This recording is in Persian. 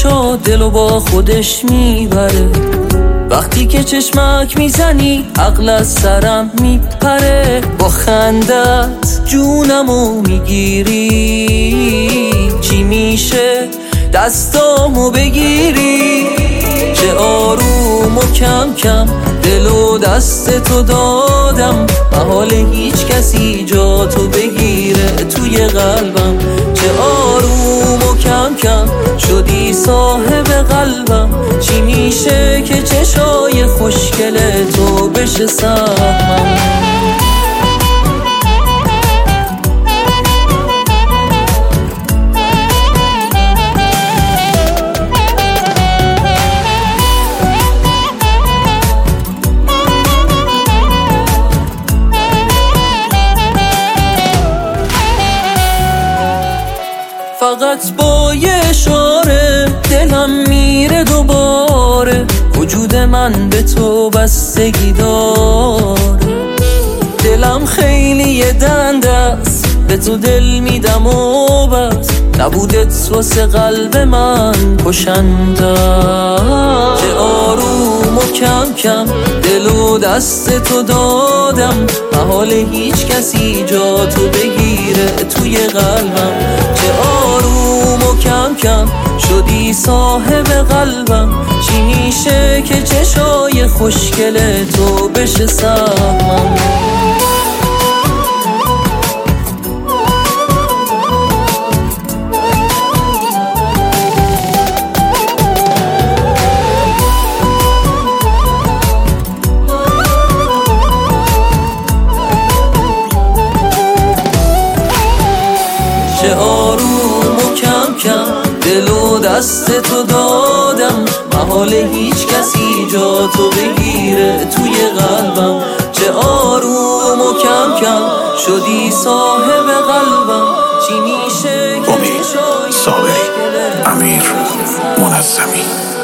چشا دلو با خودش میبره. وقتی که چشمک میزنی عقل از سرم میپره. با خندت جونمو میگیری، چی میشه دستامو بگیری؟ چه آروم و کم کم دل و دست تو دادم، محال هیچ کسی جا تو بگیره توی قلبم. چه آروم و کم کم شدی صاحب قلبم. چی میشه که چشای خوشگل تو بشه سهمم؟ فقط با یه اشاره دلم میره دوباره. وجود من به تو بستگی داره. دلم خیلی دنده است، به تو دل میدم و بس. نبودت واسه قلب من کشنده. چه آروم و کم کم دل و دست تو دادم، محال هیچ کسی جا تو بگیره توی قلبم. چه آروم و کم کم شدی صاحب قلبم. چی میشه که چشای خوشگل تو بشه سهمم؟ چه آروم و کم کم دل و دست تو دادم، محال هیچ کسی جا تو بگیره توی قلبم. چه آروم و کم کم شدی صاحب قلبم. چی میشه که امید صابری، امیر منظمی.